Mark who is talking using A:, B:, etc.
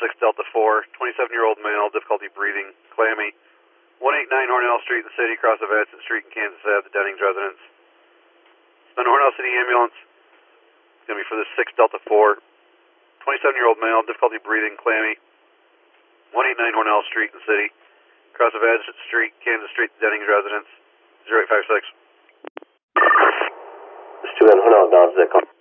A: 6 Delta 4, 27-year-old male, difficulty breathing, clammy. 189 Hornell Street in the city, cross of Edson Street in Kansas Ave, the Dennings residence. Spend Hornell City ambulance. It's going to be for the 6 Delta 4. 27-year-old male, difficulty breathing, clammy. 189 Hornell Street in the city, cross of Edson Street, Kansas Street, the Dennings residence. 0856.
B: It's 2 Hornell, Dodge, that call.